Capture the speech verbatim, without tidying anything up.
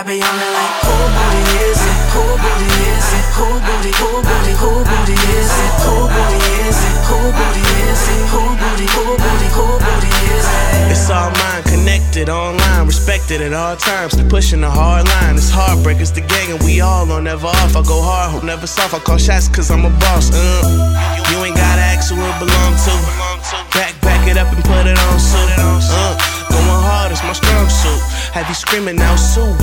I be on it like, who booty is it? Who booty is it? Who booty, who booty, who booty is it? Who booty is it? Who booty is it? Who booty, who booty, who booty is it? It's all mine, connected, online, respected at all times. Pushing the hard line, it's heartbreak, it's the gang and we all on, never off. I go hard, hope never soft. I call shots cause I'm a boss. Uh. You ain't gotta ask who it belong to. Back, back it up and put it on suit. Uh. Going hard, it's my strong suit. Have you screaming out, Sue?